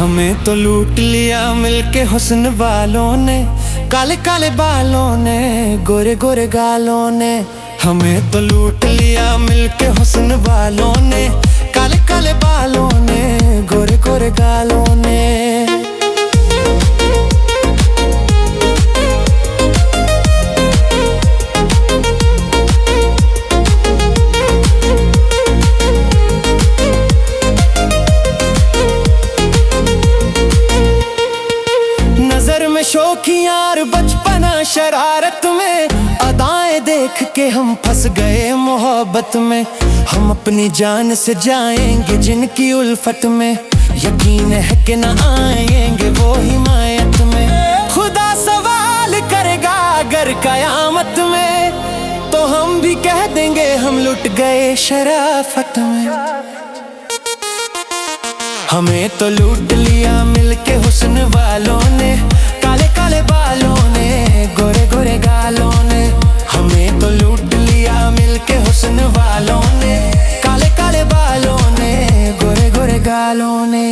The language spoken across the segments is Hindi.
हमें तो लूट लिया मिलके हुस्न वालों ने, काले काले बालों ने, गोरे गोरे गालों ने। हमें तो लूट लिया मिलके हुस्न वालों ने, काले काले बालों ने, गोरे गोरे गालों ने। शौकियां और बचपना शरारत में, अदाएं देख के हम फंस गए मोहब्बत में। हम अपनी जान से जाएंगे जिनकी उल्फत में, यकीन है कि न आएंगे वो हिमायत में। खुदा सवाल करेगा अगर कयामत में, तो हम भी कह देंगे हम लुट गए शराफत में। हमें तो लूट लिया मिलके हुस्न वालों ने, काले काले बालों ने, गोरे गोरे गालों ने। हमें तो लूट लिया मिलके हुस्न वालों ने, काले काले बालों ने, गोरे गोरे गालों ने।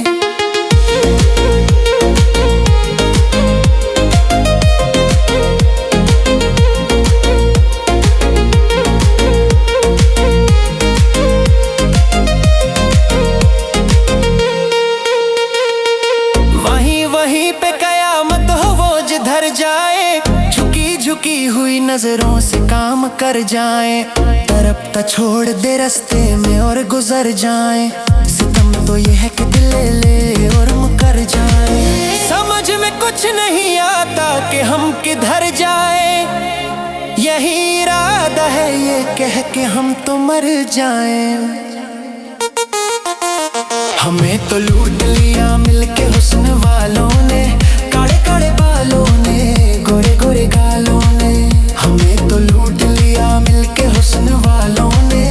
वहीं पे कयामत हो वो जिधर जाए, झुकी झुकी हुई नजरों से काम कर जाए। तरपता छोड़ दे रास्ते में और गुजर जाए, सितम तो ये है कि दिल ले ले और मुकर जाए। समझ में कुछ नहीं आता कि हम किधर जाए, यही इरादा है ये कह के हम तो मर जाए। हमें तो लूट लिया मिलके हुस्न वालों ने, काले काले बालों ने, गोरे गोरे गालों ने। हमें तो लूट लिया मिलके हुस्न वालों ने,